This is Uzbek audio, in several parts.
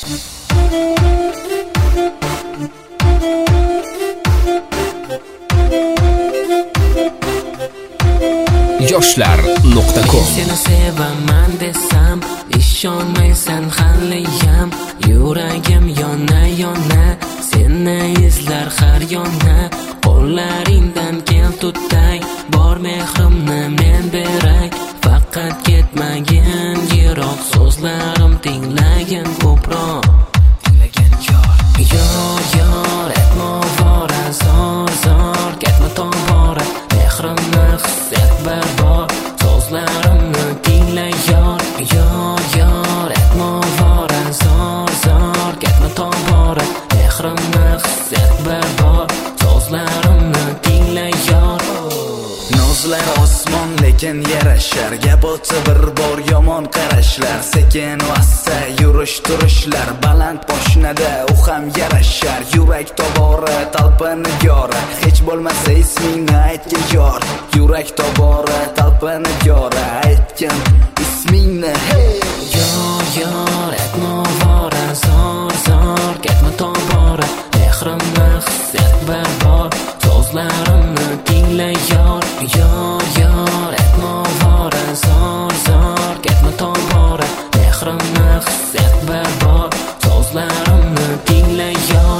yoshlar.com Seni sevaman desam ishonmaysan haliyam. Yuragim yona seni izlar har yona. Qo'llaringdan kel tutay, bor mehrimni men beray. Faqat ketmagin yiroq, so'zlarim tinglagin ko'proq. Yor etma vora, zor ketma tobora. Mehrimni his et barbod, so'zlarimni tingla yor. Yor etma vora, zor ketma tobora. Mehrimni his et barbod, so'zlarimni tingla yor. Nozlar osmon lekin yarashar, gap o'tsa bir bor yomon qarashlar. Sekin vassa yurish turishlar, baland poshnada u ham yarashar. Yurak tobora talpinib yora, hech bo'lmasa ismingni aytgin yor. Yurak tobora talpinib yora, aytgin ismingni. Yor etma vora, zor ketma tobora. Mehrimni his et barbod, so'zlarimni tingla yor. Yor etma vora, zor ketma tobora. Mehrimni his et barbod, so'zlarimni tingla yor.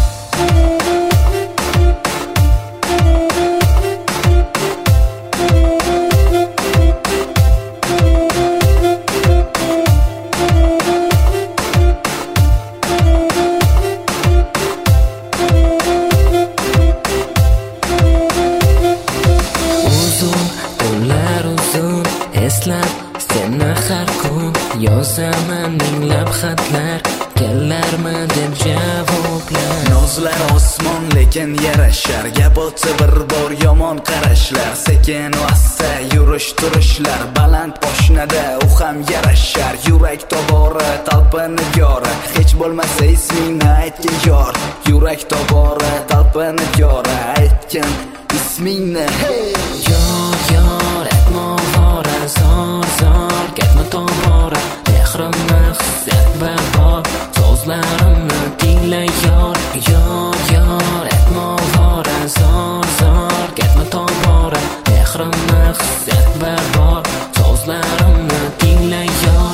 Eslab seni har kun yozaman minglab xatlar, kelarmi deb javoblar. Nozlar osmon lekin yarashar, gap o'tsa bir bor yomon qarashlar. Sekin vassa yurish turishlar, baland poshnada u ham yarashar. Yurak tobora talpinib yora, hech bo'lmasa ismingni aytgin yor. Yurak tobora talpinib yora, aytgin ismingni. Yor etma vora, zor ketma tobora. Mehrimni his et barbod, so'zlarimni tingla yor. Yor etma vora, zor ketma tobora. Mehrimni his et barbod, so'zlarimni tingla yor.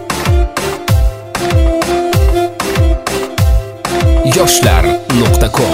yoshlar.com